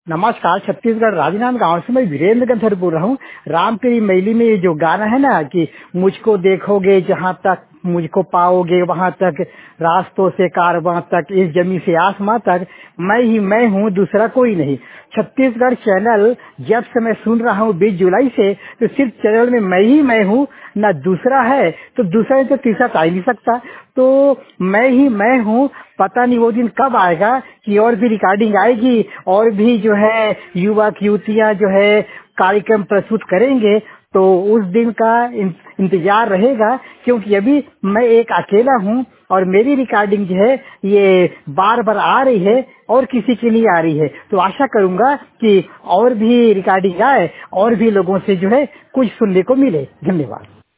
नमस्कार। छत्तीसगढ़ राजनांद गांव से मैं वीरेंद्र गंधर बोल रहा हूँ। राम तेरी मैली में ये जो गाना है ना कि मुझको देखोगे जहाँ तक मुझको पाओगे वहाँ तक, रास्तों से कारवां तक, इस जमी से आसमां तक, मैं ही मैं हूँ दूसरा कोई नहीं। छत्तीसगढ़ चैनल जब से मैं सुन रहा हूँ 20 जुलाई से, तो सिर्फ चैनल में मैं ही मैं हूँ, ना दूसरा है तो दूसरा है तो तीसरा तो आ ही नहीं सकता। तो मैं ही मैं हूँ, पता नहीं वो दिन कब आएगा कि और भी रिकॉर्डिंग आएगी और भी जो है युवक युवतियाँ जो है कार्यक्रम प्रस्तुत करेंगे। तो उस दिन का इंतजार रहेगा, क्योंकि अभी मैं एक अकेला हूँ और मेरी रिकॉर्डिंग जो है ये बार बार आ रही है और किसी के लिए आ रही है। तो आशा करूंगा कि और भी रिकॉर्डिंग आए और भी लोगों से जो है कुछ सुनने को मिले। धन्यवाद।